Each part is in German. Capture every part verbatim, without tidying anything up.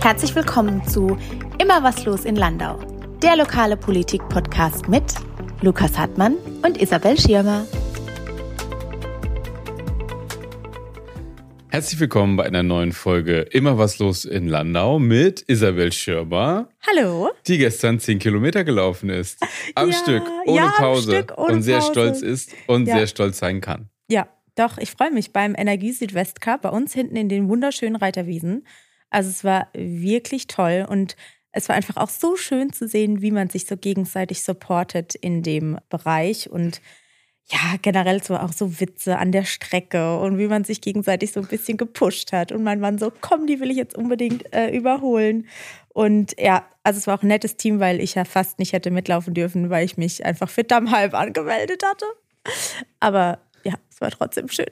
Herzlich willkommen zu Immer was los in Landau, der lokale Politik-Podcast mit Lukas Hartmann und Isabel Schirmer. Herzlich willkommen bei einer neuen Folge Immer was los in Landau mit Isabel Schirmer. Hallo. Die gestern zehn Kilometer gelaufen ist. Am ja, Stück, ohne ja, Pause. Stück, ohne und sehr Pause. stolz ist und ja. sehr stolz sein kann. Ja, doch, ich freue mich beim Energie Südwest Cup bei uns hinten in den wunderschönen Reiterwiesen. Also es war wirklich toll und es war einfach auch so schön zu sehen, wie man sich so gegenseitig supportet in dem Bereich und ja, generell so auch so Witze an der Strecke und wie man sich gegenseitig so ein bisschen gepusht hat. Und mein Mann so, komm, die will ich jetzt unbedingt äh, überholen. Und ja, also es war auch ein nettes Team, weil ich ja fast nicht hätte mitlaufen dürfen, weil ich mich einfach für Dammhalb angemeldet hatte. Aber ja, es war trotzdem schön.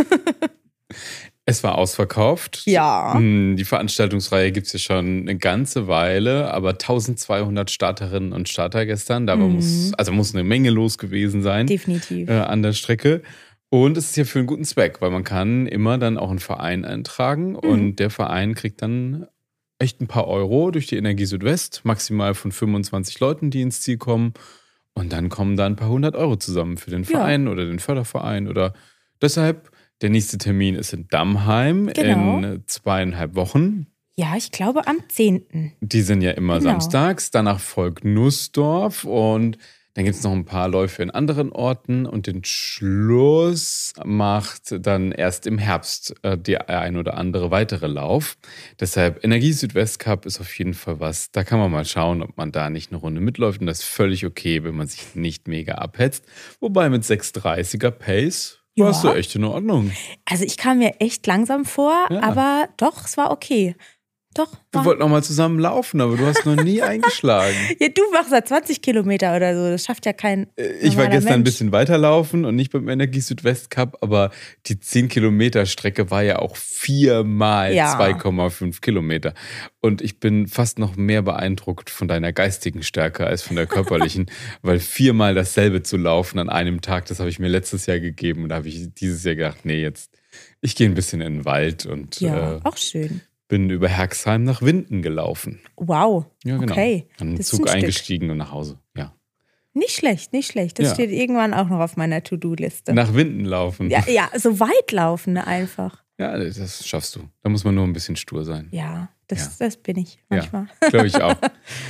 Es war ausverkauft. Ja. Die Veranstaltungsreihe gibt es ja schon eine ganze Weile, aber eintausendzweihundert Starterinnen und Starter gestern. Da Mhm. muss, also muss eine Menge los gewesen sein. Definitiv. Äh, an der Strecke. Und es ist ja für einen guten Zweck, weil man kann immer dann auch einen Verein eintragen Mhm. und der Verein kriegt dann echt ein paar Euro durch die Energie Südwest, maximal von fünfundzwanzig Leuten, die ins Ziel kommen. Und dann kommen da ein paar hundert Euro zusammen für den Verein Ja. oder den Förderverein oder deshalb. Der nächste Termin ist in Dammheim Genau. in zweieinhalb Wochen. Ja, ich glaube am zehnten Die sind ja immer Genau. samstags. Danach folgt Nussdorf und dann gibt es noch ein paar Läufe in anderen Orten. Und den Schluss macht dann erst im Herbst äh, der ein oder andere weitere Lauf. Deshalb Energie Südwest Cup ist auf jeden Fall was. Da kann man mal schauen, ob man da nicht eine Runde mitläuft. Und das ist völlig okay, wenn man sich nicht mega abhetzt. Wobei mit sechs dreißiger Pace Ja. warst du echt in Ordnung. Also ich kam mir echt langsam vor, Ja. aber doch, es war okay. Doch. Wir War. wollten noch mal zusammen laufen, aber du hast noch nie eingeschlagen. Ja, du machst ja zwanzig Kilometer oder so. Das schafft ja kein Ich war normaler gestern ein Mensch. bisschen weiterlaufen und nicht beim Energie Südwest Cup, aber die zehn Kilometer Strecke war ja auch viermal Ja. zwei Komma fünf Kilometer. Und ich bin fast noch mehr beeindruckt von deiner geistigen Stärke als von der körperlichen, weil viermal dasselbe zu laufen an einem Tag, das habe ich mir letztes Jahr gegeben und da habe ich dieses Jahr gedacht, nee, jetzt, ich gehe ein bisschen in den Wald und Ja, äh, auch schön. bin über Herxheim nach Winden gelaufen. Wow. Ja, genau. Okay. Dann in den Das ist ein Zug Stück. eingestiegen und nach Hause. Ja. Nicht schlecht, nicht schlecht. Das Ja. steht irgendwann auch noch auf meiner To-Do-Liste. Nach Winden laufen. Ja, ja, so weit laufen einfach. Ja, das schaffst du. Da muss man nur ein bisschen stur sein. Ja, das, Ja. das bin ich manchmal. Ja, glaube ich auch.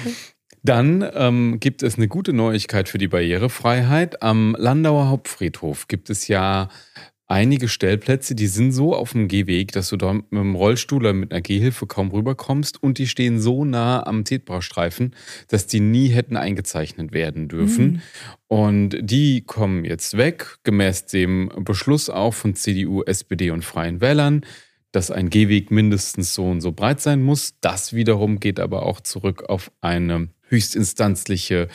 Dann ähm, gibt es eine gute Neuigkeit für die Barrierefreiheit. Am Landauer Hauptfriedhof gibt es ja einige Stellplätze, die sind so auf dem Gehweg, dass du da mit dem Rollstuhl oder mit einer Gehhilfe kaum rüberkommst und die stehen so nah am Tetbraustreifen, dass die nie hätten eingezeichnet werden dürfen. Mhm. Und die kommen jetzt weg, gemäß dem Beschluss auch von C D U, S P D und Freien Wählern, dass ein Gehweg mindestens so und so breit sein muss. Das wiederum geht aber auch zurück auf eine höchstinstanzliche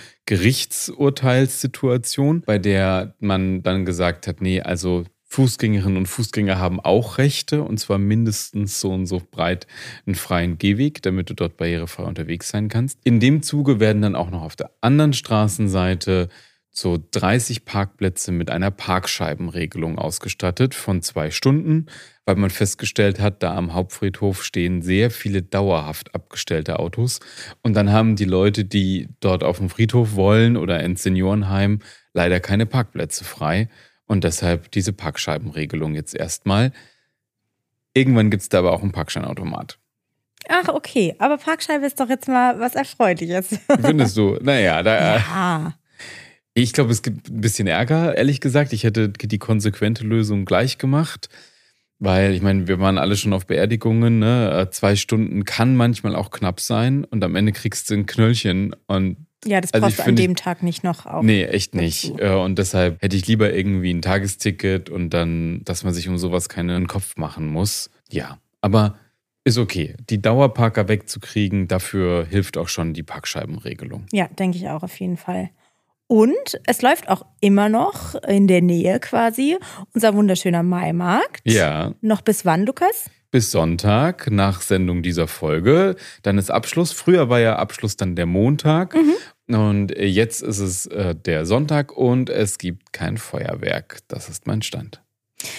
Gerichtsurteilssituation, bei der man dann gesagt hat, nee, also Fußgängerinnen und Fußgänger haben auch Rechte und zwar mindestens so und so breit einen freien Gehweg, damit du dort barrierefrei unterwegs sein kannst. In dem Zuge werden dann auch noch auf der anderen Straßenseite so dreißig Parkplätze mit einer Parkscheibenregelung ausgestattet von zwei Stunden, weil man festgestellt hat, da am Hauptfriedhof stehen sehr viele dauerhaft abgestellte Autos und dann haben die Leute, die dort auf dem Friedhof wollen oder ins Seniorenheim, leider keine Parkplätze frei. Und deshalb diese Parkscheibenregelung jetzt erstmal. Irgendwann gibt es da aber auch einen Parkscheinautomat. Ach, okay. Aber Parkscheibe ist doch jetzt mal was Erfreuliches. Findest du? Naja, da, Ja. ich glaube, es gibt ein bisschen Ärger, ehrlich gesagt. Ich hätte die konsequente Lösung gleich gemacht. Weil, ich meine, wir waren alle schon auf Beerdigungen. Ne? Zwei Stunden kann manchmal auch knapp sein. Und am Ende kriegst du ein Knöllchen und Ja, das Also brauchst ich du an finde- dem Tag nicht noch auf. nee, echt nicht. dazu. Äh, Und deshalb hätte ich lieber irgendwie ein Tagesticket und dann, dass man sich um sowas keinen Kopf machen muss. Ja, aber ist okay. Die Dauerparker wegzukriegen, dafür hilft auch schon die Parkscheibenregelung. Ja, denke ich auch auf jeden Fall. Und es läuft auch immer noch in der Nähe quasi unser wunderschöner Maimarkt. Ja, Noch bis wann, Lukas? bis Sonntag nach Sendung dieser Folge. Dann ist Abschluss. Früher war ja Abschluss dann der Montag. Und jetzt ist es äh, der Sonntag und es gibt kein Feuerwerk. Das ist mein Stand.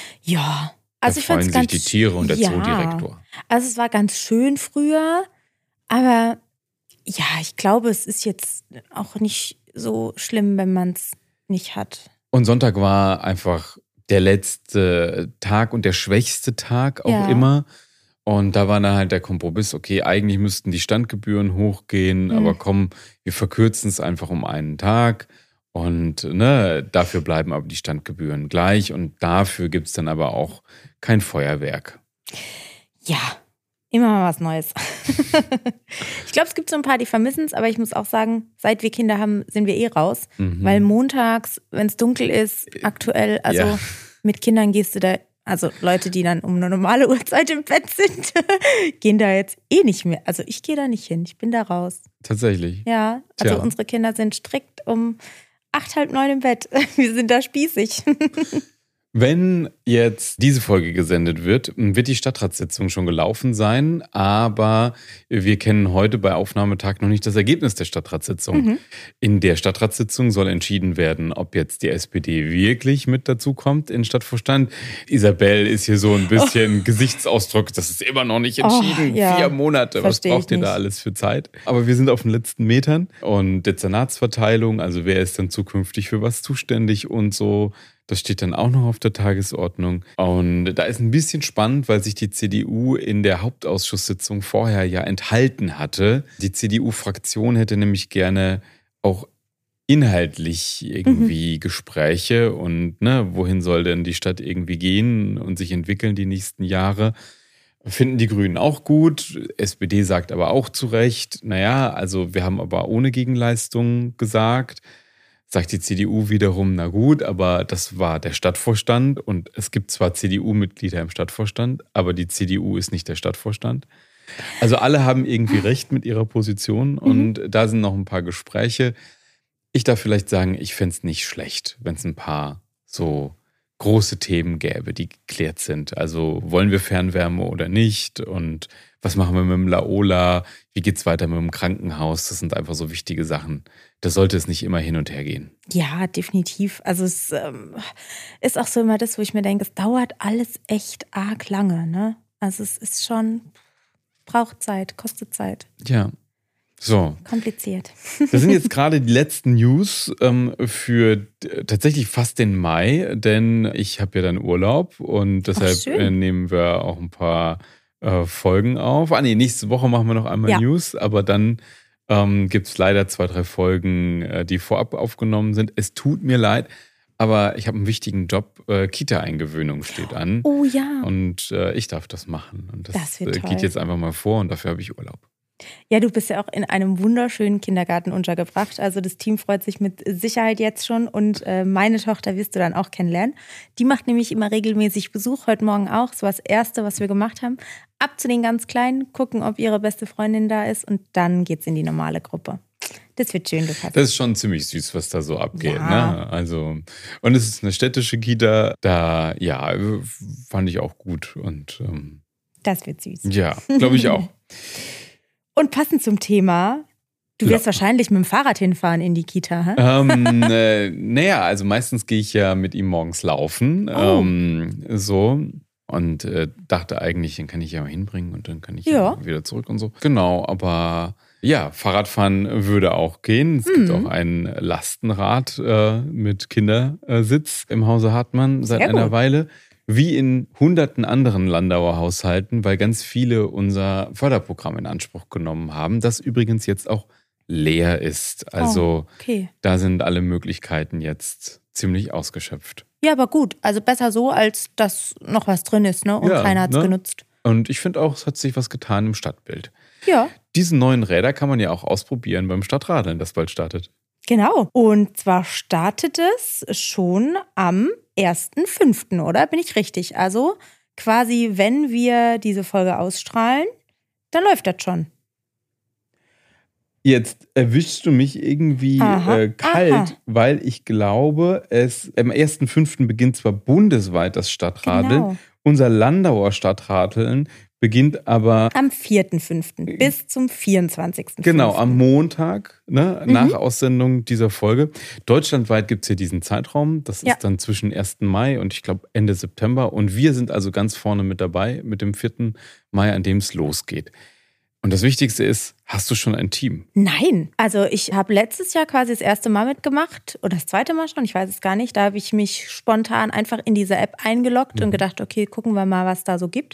Ja, also da ich fand's freuen sich ganz die Tiere und der ja. Zoodirektor. Also es war ganz schön früher. Aber ja, ich glaube, es ist jetzt auch nicht so schlimm, wenn man es nicht hat. Und Sonntag war einfach der letzte Tag und der schwächste Tag auch Ja. immer. Und da war dann halt der Kompromiss, okay, eigentlich müssten die Standgebühren hochgehen, Mhm. aber komm, wir verkürzen es einfach um einen Tag. Und ne, dafür bleiben aber die Standgebühren gleich. Und dafür gibt es dann aber auch kein Feuerwerk. Ja, immer mal was Neues. Ich glaube, es gibt so ein paar, die vermissen es, aber ich muss auch sagen, seit wir Kinder haben, sind wir eh raus. Mhm. Weil montags, wenn es dunkel ist, aktuell, also Ja. mit Kindern gehst du da, also Leute, die dann um eine normale Uhrzeit im Bett sind, gehen da jetzt eh nicht mehr. Also ich gehe da nicht hin, ich bin da raus. Tatsächlich. Ja, also Tja. unsere Kinder sind strikt um acht, halb neun im Bett. Wir sind da spießig. Wenn jetzt diese Folge gesendet wird, wird die Stadtratssitzung schon gelaufen sein, aber wir kennen heute bei Aufnahmetag noch nicht das Ergebnis der Stadtratssitzung. Mhm. In der Stadtratssitzung soll entschieden werden, ob jetzt die S P D wirklich mit dazukommt in den Stadtvorstand. Isabel ist hier so ein bisschen Gesichtsausdruck, das ist immer noch nicht entschieden. Oh, ja. Vier Monate, was Versteh ich braucht ihr da nicht. alles für Zeit? Aber wir sind auf den letzten Metern und Dezernatsverteilung, also wer ist dann zukünftig für was zuständig und so. Das steht dann auch noch auf der Tagesordnung. Und da ist ein bisschen spannend, weil sich die C D U in der Hauptausschusssitzung vorher ja enthalten hatte. Die C D U-Fraktion hätte nämlich gerne auch inhaltlich irgendwie mhm. Gespräche und ne, wohin soll denn die Stadt irgendwie gehen und sich entwickeln die nächsten Jahre. Finden die Grünen auch gut. S P D sagt aber auch zu Recht, naja, also wir haben aber ohne Gegenleistung gesagt. Sagt die C D U wiederum, na gut, aber das war der Stadtvorstand und es gibt zwar C D U-Mitglieder im Stadtvorstand, aber die C D U ist nicht der Stadtvorstand. Also alle haben irgendwie recht mit ihrer Position und mhm. da sind noch ein paar Gespräche. Ich darf vielleicht sagen, ich fände es nicht schlecht, wenn es ein paar so große Themen gäbe, die geklärt sind. Also wollen wir Fernwärme oder nicht und was machen wir mit dem Laola, wie geht's weiter mit dem Krankenhaus, das sind einfach so wichtige Sachen. Da sollte es nicht immer hin und her gehen. Ja, definitiv. Also es ähm, ist auch so immer das, wo ich mir denke, es dauert alles echt arg lange, ne? Also es ist schon, braucht Zeit, kostet Zeit. Ja. So. Kompliziert. Das sind jetzt gerade die letzten News ähm, für äh, tatsächlich fast den Mai, denn ich habe ja dann Urlaub und deshalb Ach, äh, nehmen wir auch ein paar äh, Folgen auf. Ah nee, nächste Woche machen wir noch einmal Ja. News, aber dann ähm, gibt es leider zwei, drei Folgen, äh, die vorab aufgenommen sind. Es tut mir leid, aber ich habe einen wichtigen Job. Äh, Kita-Eingewöhnung steht an. Oh ja. Und äh, ich darf das machen. Und das, Das wird äh, toll. geht jetzt einfach mal vor und dafür habe ich Urlaub. Ja, du bist ja auch in einem wunderschönen Kindergarten untergebracht. Also das Team freut sich mit Sicherheit jetzt schon. Und äh, meine Tochter wirst du dann auch kennenlernen. Die macht nämlich immer regelmäßig Besuch, heute Morgen auch. Das war das Erste, was wir gemacht haben. Ab zu den ganz Kleinen, gucken, ob ihre beste Freundin da ist. Und dann geht's in die normale Gruppe. Das wird schön, du kannst. Das ist schon ziemlich süß, was da so abgeht. Ja. Ne? Also, und es ist eine städtische Kita. Da, ja, fand ich auch gut. Und ähm, Das wird süß. ja, glaube ich auch. Und passend zum Thema, du wirst Ja. wahrscheinlich mit dem Fahrrad hinfahren in die Kita, hä? ähm, äh, naja, also meistens gehe ich ja mit ihm morgens laufen. Oh. Ähm, so. Und äh, dachte eigentlich, den kann ich ja mal hinbringen und dann kann ich Ja. ja wieder zurück und so. Genau, aber ja, Fahrradfahren würde auch gehen. Es gibt Mhm. auch ein Lastenrad äh, mit Kindersitz im Hause Hartmann seit Sehr einer gut. Weile. Wie in hunderten anderen Landauer Haushalten, weil ganz viele unser Förderprogramm in Anspruch genommen haben, das übrigens jetzt auch leer ist. Also Oh, okay. da sind alle Möglichkeiten jetzt ziemlich ausgeschöpft. Ja, aber gut. Also besser so, als dass noch was drin ist, ne? Und Ja, keiner hat's ne? genutzt. Und ich finde auch, es hat sich was getan im Stadtbild. Ja, Diese neuen Räder kann man ja auch ausprobieren beim Stadtradeln, das bald startet. genau. Und zwar startet es schon am ersten fünften, oder? Bin ich richtig? Also quasi, wenn wir diese Folge ausstrahlen, dann läuft das schon. Jetzt erwischst du mich irgendwie Aha, äh, kalt, aha. weil ich glaube, es am ersten fünften beginnt zwar bundesweit das Stadtradeln, Genau. unser Landauer Stadtradeln beginnt aber Am vierten fünften bis zum vierundzwanzigsten genau am Montag, ne, Mhm. nach Aussendung dieser Folge. Deutschlandweit gibt es hier diesen Zeitraum, das Ja. ist dann zwischen ersten Mai und ich glaube Ende September und wir sind also ganz vorne mit dabei mit dem vierten Mai, an dem es losgeht. Und das Wichtigste ist, hast du schon ein Team? Nein, also ich habe letztes Jahr quasi das erste Mal mitgemacht oder das zweite Mal schon, ich weiß es gar nicht. Da habe ich mich spontan einfach in diese App eingeloggt mhm. und gedacht, okay, gucken wir mal, was da so gibt.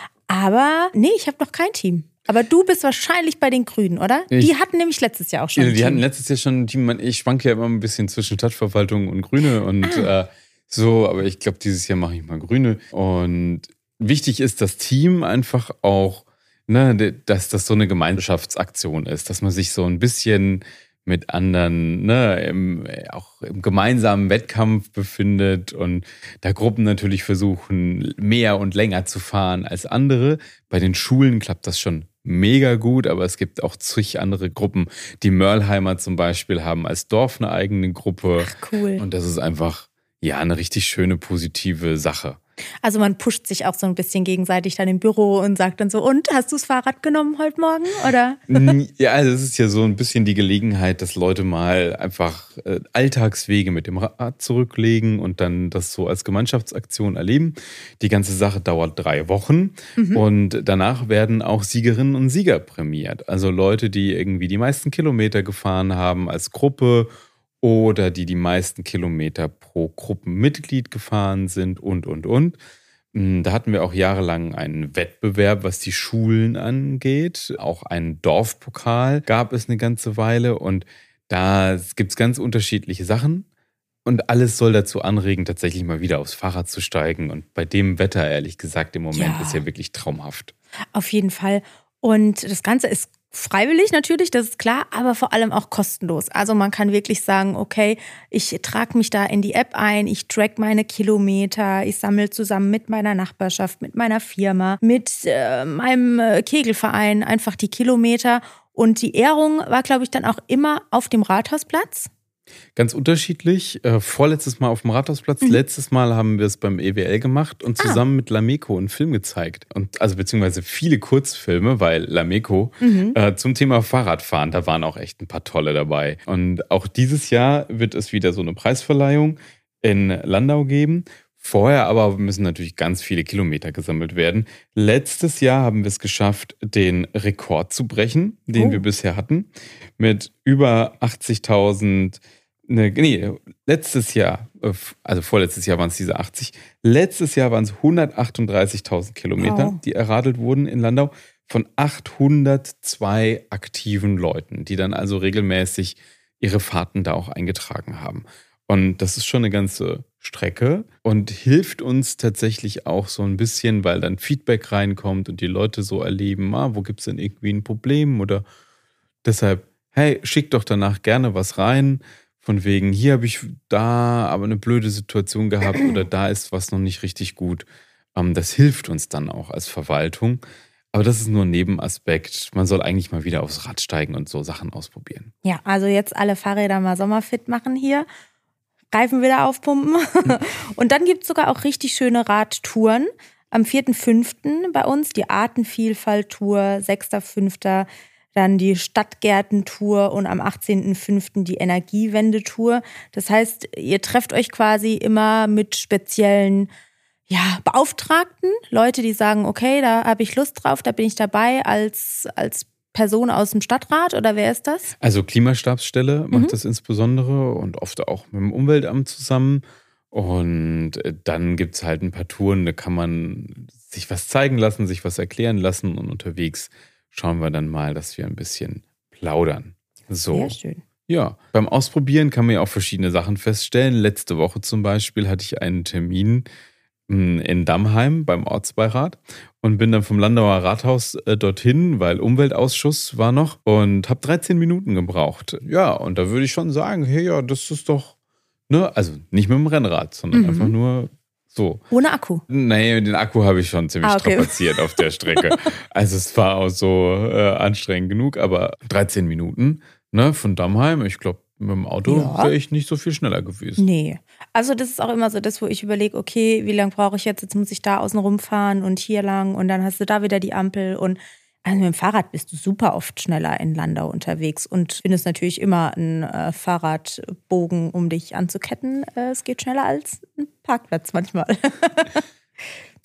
Aber nee, ich habe noch kein Team. Aber du bist wahrscheinlich bei den Grünen, oder? Ich, die hatten nämlich letztes Jahr auch schon ja, ein Die Team. hatten letztes Jahr schon ein Team. Ich schwanke ja immer ein bisschen zwischen Stadtverwaltung und Grüne und ah. äh, so, aber ich glaube, dieses Jahr mache ich mal Grüne. Und wichtig ist das Team einfach auch, ne, dass das so eine Gemeinschaftsaktion ist, dass man sich so ein bisschen mit anderen, ne, im, auch im gemeinsamen Wettkampf befindet und da Gruppen natürlich versuchen, mehr und länger zu fahren als andere. Bei den Schulen klappt das schon mega gut, aber es gibt auch zig andere Gruppen. Die Mörlheimer zum Beispiel haben als Dorf eine eigene Gruppe. Ach, cool. Und das ist einfach, ja, eine richtig schöne, positive Sache. Also man pusht sich auch so ein bisschen gegenseitig dann im Büro und sagt dann so, und, hast du das Fahrrad genommen heute Morgen, oder? Ja, also es ist ja so ein bisschen die Gelegenheit, dass Leute mal einfach äh, Alltagswege mit dem Rad zurücklegen und dann das so als Gemeinschaftsaktion erleben. Die ganze Sache dauert drei Wochen mhm. und danach werden auch Siegerinnen und Sieger prämiert. Also Leute, die irgendwie die meisten Kilometer gefahren haben als Gruppe oder die die meisten Kilometer pro Gruppenmitglied gefahren sind und, und, und. Da hatten wir auch jahrelang einen Wettbewerb, was die Schulen angeht. Auch einen Dorfpokal gab es eine ganze Weile. Und da gibt es ganz unterschiedliche Sachen. Und alles soll dazu anregen, tatsächlich mal wieder aufs Fahrrad zu steigen. Und bei dem Wetter, ehrlich gesagt, im Moment ja. ist ja wirklich traumhaft. Auf jeden Fall. Und das Ganze ist freiwillig natürlich, das ist klar, aber vor allem auch kostenlos. Also man kann wirklich sagen, okay, ich trage mich da in die App ein, ich track meine Kilometer, ich sammle zusammen mit meiner Nachbarschaft, mit meiner Firma, mit äh, meinem Kegelverein einfach die Kilometer. Und die Ehrung war, glaube ich, dann auch immer auf dem Rathausplatz. Ganz unterschiedlich. Äh, vorletztes Mal auf dem Rathausplatz, mhm. letztes Mal haben wir es beim E W L gemacht und zusammen ah. mit Lameco einen Film gezeigt. Und also beziehungsweise viele Kurzfilme, weil Lameco mhm. äh, zum Thema Fahrradfahren, da waren auch echt ein paar tolle dabei. Und auch dieses Jahr wird es wieder so eine Preisverleihung in Landau geben. Vorher aber müssen natürlich ganz viele Kilometer gesammelt werden. Letztes Jahr haben wir es geschafft, den Rekord zu brechen, den oh. wir bisher hatten, mit über achtzigtausend. Ne, nee, letztes Jahr, also vorletztes Jahr waren es diese achtzig. Letztes Jahr waren es hundertachtunddreißigtausend Kilometer, wow. die erradelt wurden in Landau von achthundertzwei aktiven Leuten, die dann also regelmäßig ihre Fahrten da auch eingetragen haben. Und das ist schon eine ganze Strecke und hilft uns tatsächlich auch so ein bisschen, weil dann Feedback reinkommt und die Leute so erleben, ah, wo gibt es denn irgendwie ein Problem oder deshalb, hey, schick doch danach gerne was rein, von wegen, hier habe ich da aber eine blöde Situation gehabt oder da ist was noch nicht richtig gut. Das hilft uns dann auch als Verwaltung. Aber das ist nur ein Nebenaspekt. Man soll eigentlich mal wieder aufs Rad steigen und so Sachen ausprobieren. Ja, also jetzt alle Fahrräder mal sommerfit machen hier. Reifen wieder aufpumpen. Und dann gibt es sogar auch richtig schöne Radtouren. Am vierten fünften bei uns die Artenvielfalt-Tour, sechster fünfter dann die Stadtgärten-Tour und am achtzehnten fünften die Energiewende-Tour. Das heißt, ihr trefft euch quasi immer mit speziellen ja, Beauftragten, Leute, die sagen, okay, da habe ich Lust drauf, da bin ich dabei als, als Person aus dem Stadtrat oder wer ist das? Also Klimastabsstelle macht Mhm. das insbesondere und oft auch mit dem Umweltamt zusammen. Und dann gibt es halt ein paar Touren, da kann man sich was zeigen lassen, sich was erklären lassen und unterwegs schauen wir dann mal, dass wir ein bisschen plaudern. So. Sehr schön. Ja, beim Ausprobieren kann man ja auch verschiedene Sachen feststellen. Letzte Woche zum Beispiel hatte ich einen Termin in Dammheim beim Ortsbeirat und bin dann vom Landauer Rathaus äh, dorthin, weil Umweltausschuss war noch und habe dreizehn Minuten gebraucht. Ja, und da würde ich schon sagen, hey, ja, das ist doch, ne, also nicht mit dem Rennrad, sondern mhm. einfach nur so. Ohne Akku? Nee, den Akku habe ich schon ziemlich ah, okay. strapaziert auf der Strecke. Also es war auch so äh, anstrengend genug, aber dreizehn Minuten, ne, von Dammheim, ich glaube, mit dem Auto ja. wäre ich nicht so viel schneller gewesen. Nee. Also das ist auch immer so das, wo ich überlege, okay, wie lange brauche ich jetzt? Jetzt muss ich da außen rumfahren und hier lang und dann hast du da wieder die Ampel. Und also mit dem Fahrrad bist du super oft schneller in Landau unterwegs und findest natürlich immer einen äh, Fahrradbogen, um dich anzuketten. Äh, es geht schneller als ein Parkplatz manchmal.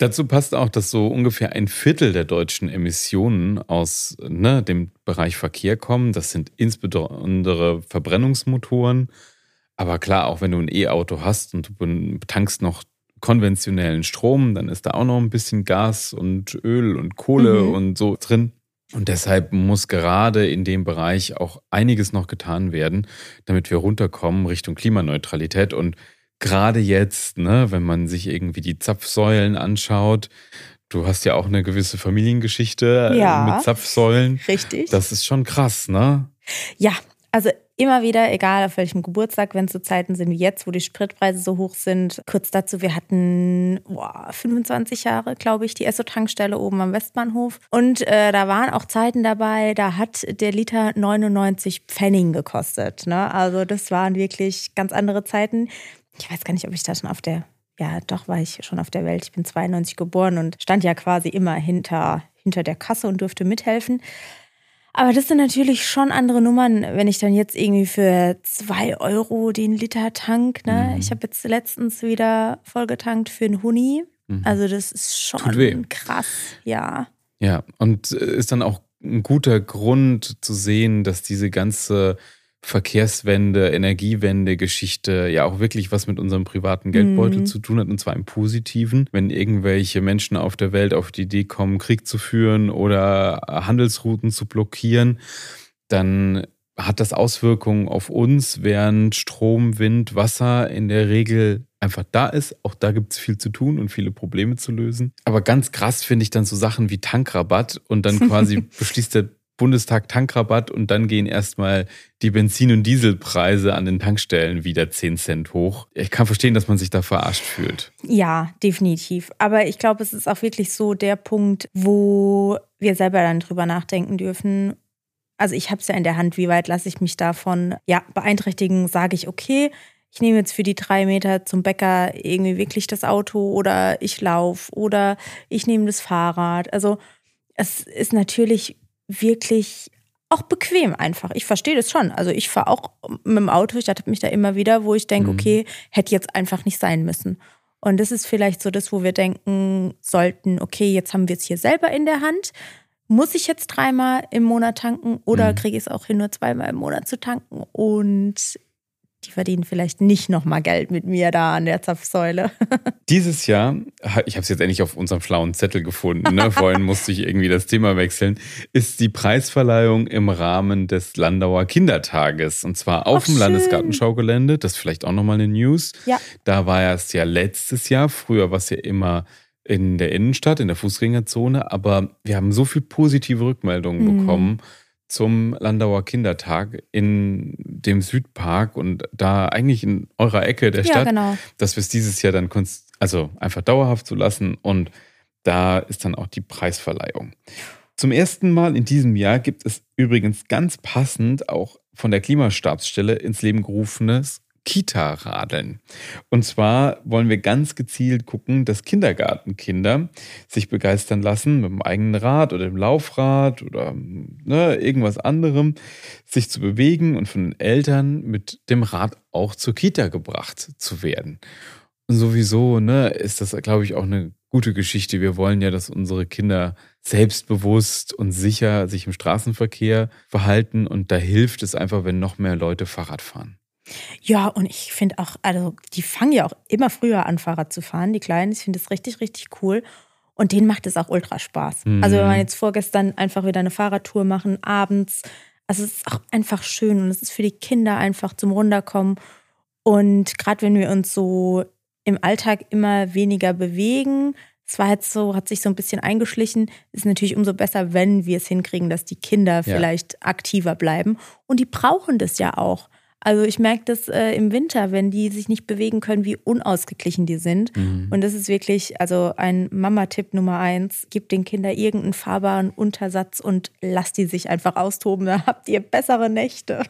Dazu passt auch, dass so ungefähr ein Viertel der deutschen Emissionen aus ne, dem Bereich Verkehr kommen. Das sind insbesondere Verbrennungsmotoren. Aber klar, auch wenn du ein E-Auto hast und du tankst noch konventionellen Strom, dann ist da auch noch ein bisschen Gas und Öl und Kohle mhm. und so drin. Und deshalb muss gerade in dem Bereich auch einiges noch getan werden, damit wir runterkommen Richtung Klimaneutralität. Und gerade jetzt, ne, wenn man sich irgendwie die Zapfsäulen anschaut, du hast ja auch eine gewisse Familiengeschichte ja, mit Zapfsäulen. Richtig. Das ist schon krass, ne? Ja, also immer wieder, egal auf welchem Geburtstag, wenn es so Zeiten sind wie jetzt, wo die Spritpreise so hoch sind. Kurz dazu, wir hatten boah, fünfundzwanzig Jahre, glaube ich, die Esso-Tankstelle oben am Westbahnhof. Und äh, da waren auch Zeiten dabei, da hat der Liter neunundneunzig Pfennig gekostet. Ne? Also das waren wirklich ganz andere Zeiten. Ich weiß gar nicht, ob ich da schon auf der, ja doch war ich schon auf der Welt. Ich bin zweiundneunzig geboren und stand ja quasi immer hinter, hinter der Kasse und durfte mithelfen. Aber das sind natürlich schon andere Nummern, wenn ich dann jetzt irgendwie für zwei Euro den Liter tank. Ne? Mhm. Ich habe jetzt letztens wieder vollgetankt für einen Huni. Mhm. Also das ist schon krass, ja. Ja, und ist dann auch ein guter Grund zu sehen, dass diese ganze Verkehrswende, Energiewende-Geschichte ja auch wirklich was mit unserem privaten Geldbeutel mhm. zu tun hat, und zwar im Positiven. Wenn irgendwelche Menschen auf der Welt auf die Idee kommen, Krieg zu führen oder Handelsrouten zu blockieren, dann hat das Auswirkungen auf uns, während Strom, Wind, Wasser in der Regel einfach da ist. Auch da gibt es viel zu tun und viele Probleme zu lösen. Aber ganz krass finde ich dann so Sachen wie Tankrabatt, und dann quasi beschließt der Bundestag Tankrabatt und dann gehen erstmal die Benzin- und Dieselpreise an den Tankstellen wieder zehn Cent hoch. Ich kann verstehen, dass man sich da verarscht fühlt. Ja, definitiv. Aber ich glaube, es ist auch wirklich so der Punkt, wo wir selber dann drüber nachdenken dürfen. Also ich habe es ja in der Hand, wie weit lasse ich mich davon ja, beeinträchtigen, sage ich, okay, ich nehme jetzt für die drei Meter zum Bäcker irgendwie wirklich das Auto oder ich laufe oder ich nehme das Fahrrad. Also es ist natürlich wirklich auch bequem einfach. Ich verstehe das schon. Also ich fahre auch mit dem Auto, ich hatte mich da immer wieder, wo ich denke, mhm. okay, hätte jetzt einfach nicht sein müssen. Und das ist vielleicht so das, wo wir denken sollten, okay, jetzt haben wir es hier selber in der Hand. Muss ich jetzt dreimal im Monat tanken oder mhm. kriege ich es auch hin, nur zweimal im Monat zu tanken? Und die verdienen vielleicht nicht nochmal Geld mit mir da an der Zapfsäule. Dieses Jahr, ich habe es jetzt endlich auf unserem schlauen Zettel gefunden, ne? Vorhin musste ich irgendwie das Thema wechseln, ist die Preisverleihung im Rahmen des Landauer Kindertages. Und zwar auf Ach, dem schön. Landesgartenschaugelände. Das ist vielleicht auch nochmal eine News. Ja. Da war es ja letztes Jahr. Früher war es ja immer in der Innenstadt, in der Fußgängerzone. Aber wir haben so viel positive Rückmeldungen mhm. bekommen zum Landauer Kindertag in dem Südpark und da eigentlich in eurer Ecke der Stadt, ja, genau. dass wir es dieses Jahr dann also einfach dauerhaft zu lassen, und da ist dann auch die Preisverleihung. Zum ersten Mal in diesem Jahr gibt es übrigens ganz passend auch von der Klimastabsstelle ins Leben gerufenes Kita-Radeln. Und zwar wollen wir ganz gezielt gucken, dass Kindergartenkinder sich begeistern lassen, mit dem eigenen Rad oder dem Laufrad oder ne, irgendwas anderem, sich zu bewegen und von den Eltern mit dem Rad auch zur Kita gebracht zu werden. Und sowieso ne, ist das, glaube ich, auch eine gute Geschichte. Wir wollen ja, dass unsere Kinder selbstbewusst und sicher sich im Straßenverkehr verhalten, und da hilft es einfach, wenn noch mehr Leute Fahrrad fahren. Ja, und ich finde auch, also die fangen ja auch immer früher an, Fahrrad zu fahren, die Kleinen. Ich finde das richtig, richtig cool. Und denen macht es auch ultra Spaß. Mhm. Also wenn wir jetzt vorgestern einfach wieder eine Fahrradtour machen, abends, also es ist auch einfach schön und es ist für die Kinder einfach zum Runterkommen. Und gerade wenn wir uns so im Alltag immer weniger bewegen, es war jetzt so, hat sich so ein bisschen eingeschlichen, ist natürlich umso besser, wenn wir es hinkriegen, dass die Kinder ja. vielleicht aktiver bleiben. Und die brauchen das ja auch. Also ich merke das äh, im Winter, wenn die sich nicht bewegen können, wie unausgeglichen die sind. Mhm. Und das ist wirklich also ein Mama-Tipp Nummer eins. Gebt den Kindern irgendeinen fahrbaren Untersatz und lasst die sich einfach austoben. Da habt ihr bessere Nächte.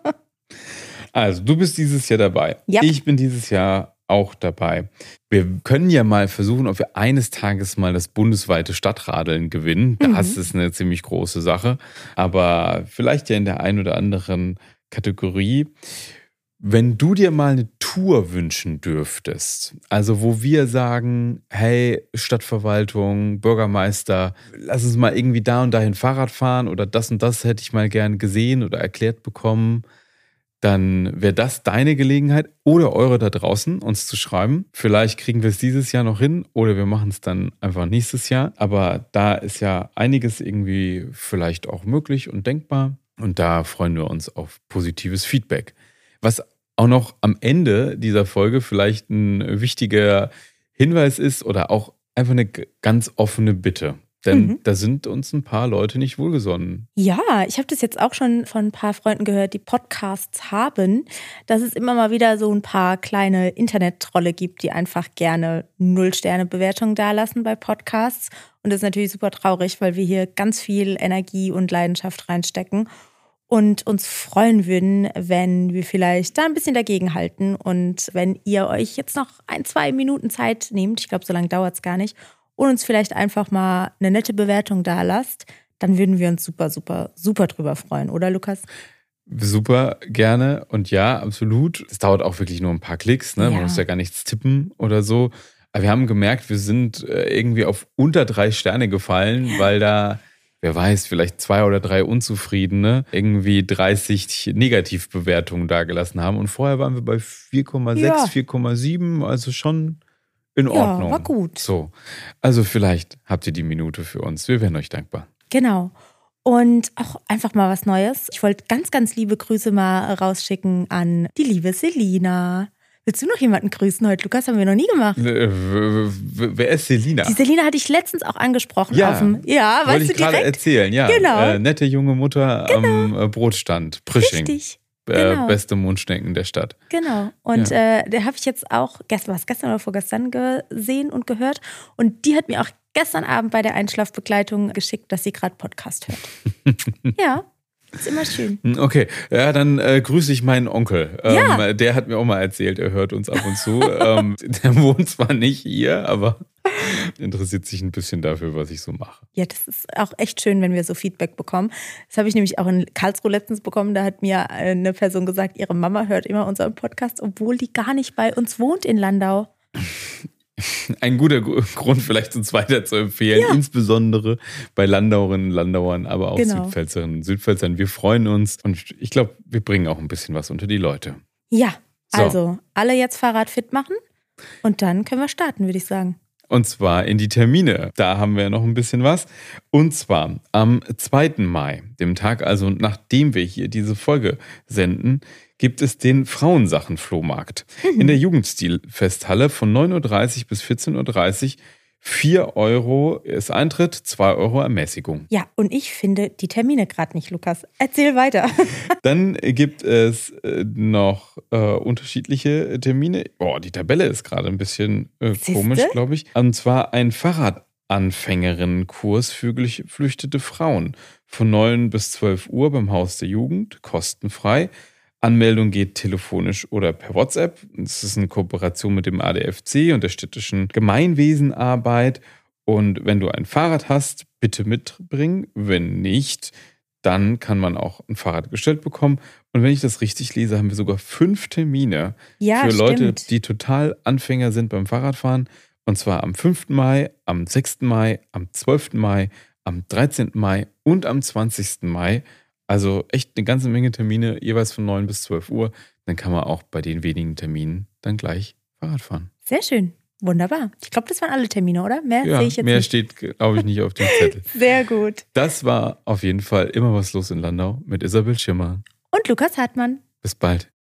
Also du bist dieses Jahr dabei. Ja. Ich bin dieses Jahr auch dabei. Wir können ja mal versuchen, ob wir eines Tages mal das bundesweite Stadtradeln gewinnen. Das mhm. ist eine ziemlich große Sache. Aber vielleicht ja in der einen oder anderen Kategorie. Wenn du dir mal eine Tour wünschen dürftest, also wo wir sagen, hey, Stadtverwaltung, Bürgermeister, lass uns mal irgendwie da und dahin Fahrrad fahren oder das und das hätte ich mal gern gesehen oder erklärt bekommen, dann wäre das deine Gelegenheit oder eure da draußen, uns zu schreiben. Vielleicht kriegen wir es dieses Jahr noch hin oder wir machen es dann einfach nächstes Jahr. Aber da ist ja einiges irgendwie vielleicht auch möglich und denkbar. Und da freuen wir uns auf positives Feedback. Was auch noch am Ende dieser Folge vielleicht ein wichtiger Hinweis ist oder auch einfach eine ganz offene Bitte. Denn mhm. da sind uns ein paar Leute nicht wohlgesonnen. Ja, ich habe das jetzt auch schon von ein paar Freunden gehört, die Podcasts haben, dass es immer mal wieder so ein paar kleine Internet-Trolle gibt, die einfach gerne Null-Sterne-Bewertungen dalassen bei Podcasts. Und das ist natürlich super traurig, weil wir hier ganz viel Energie und Leidenschaft reinstecken und uns freuen würden, wenn wir vielleicht da ein bisschen dagegenhalten und wenn ihr euch jetzt noch ein, zwei Minuten Zeit nehmt, ich glaube, so lange dauert es gar nicht, und uns vielleicht einfach mal eine nette Bewertung da lasst, dann würden wir uns super, super, super drüber freuen, oder Lukas? Super gerne und ja, absolut. Es dauert auch wirklich nur ein paar Klicks, ne? Ja. Man muss ja gar nichts tippen oder so. Aber wir haben gemerkt, wir sind irgendwie auf unter drei Sterne gefallen, weil da, wer weiß, vielleicht zwei oder drei Unzufriedene irgendwie dreißig Negativbewertungen dagelassen haben. Und vorher waren wir bei vier Komma sechs, Ja. vier Komma sieben, also schon in Ja, Ordnung. war gut. So, also vielleicht habt ihr die Minute für uns. Wir wären euch dankbar. Genau. Und auch einfach mal was Neues. Ich wollte ganz, ganz liebe Grüße mal rausschicken an die liebe Selina. Willst du noch jemanden grüßen heute, Lukas? Haben wir noch nie gemacht. Äh, w- w- wer ist Selina? Die Selina hatte ich letztens auch angesprochen. Ja, auf dem, ja, wollte weißt ich du gerade direkt? erzählen. Ja, Genau. äh, nette junge Mutter am äh, Brotstand, Prisching. Richtig. Äh, Genau. beste Mondschnecken der Stadt. Genau. Und Ja. äh, der habe ich jetzt auch gestern, was gestern oder vorgestern gesehen und gehört. Und die hat mir auch gestern Abend bei der Einschlafbegleitung geschickt, dass sie gerade Podcast hört. Ja, ist immer schön. Okay, ja, dann äh, grüße ich meinen Onkel. Ähm, Ja. Der hat mir auch mal erzählt, er hört uns ab und zu. ähm, der wohnt zwar nicht hier, aber interessiert sich ein bisschen dafür, was ich so mache. Ja, das ist auch echt schön, wenn wir so Feedback bekommen. Das habe ich nämlich auch in Karlsruhe letztens bekommen. Da hat mir eine Person gesagt, ihre Mama hört immer unseren Podcast, obwohl die gar nicht bei uns wohnt in Landau. Ein guter Gr- Grund, vielleicht uns weiter zu empfehlen, Ja. insbesondere bei Landauerinnen, Landauern, aber auch Genau. Südpfälzerinnen und Südpfälzern. Wir freuen uns und ich glaube, wir bringen auch ein bisschen was unter die Leute. Ja, So. also alle jetzt Fahrrad fit machen und dann können wir starten, würde ich sagen. Und zwar in die Termine. Da haben wir noch ein bisschen was. Und zwar am zweiten Mai, dem Tag also, nachdem wir hier diese Folge senden, gibt es den Frauensachen-Flohmarkt Mhm. in der Jugendstil-Festhalle von neun Uhr dreißig bis vierzehn Uhr dreißig. vier Euro ist Eintritt, zwei Euro Ermäßigung. Ja, und ich finde die Termine gerade nicht, Lukas. Erzähl weiter. Dann gibt es äh, noch äh, unterschiedliche Termine. Boah, die Tabelle ist gerade ein bisschen äh, Siehste? komisch, glaube ich. Und zwar ein Fahrradanfängerinnenkurs für geflüchtete Frauen von neun bis zwölf Uhr beim Haus der Jugend, kostenfrei. Anmeldung geht telefonisch oder per WhatsApp. Es ist eine Kooperation mit dem A D F C und der städtischen Gemeinwesenarbeit. Und wenn du ein Fahrrad hast, bitte mitbringen. Wenn nicht, dann kann man auch ein Fahrrad gestellt bekommen. Und wenn ich das richtig lese, haben wir sogar fünf Termine Ja, für Leute, stimmt. die total Anfänger sind beim Fahrradfahren. Und zwar am fünften Mai, am sechsten Mai, am zwölften Mai, am dreizehnten Mai und am zwanzigsten Mai. Also echt eine ganze Menge Termine, jeweils von neun bis zwölf Uhr. Dann kann man auch bei den wenigen Terminen dann gleich Fahrrad fahren. Sehr schön. Wunderbar. Ich glaube, das waren alle Termine, oder? Mehr Ja, sehe ich jetzt mehr nicht. steht, glaube ich, nicht auf dem Zettel. Sehr gut. Das war auf jeden Fall immer was los in Landau mit Isabel Schimmer. Und Lukas Hartmann. Bis bald.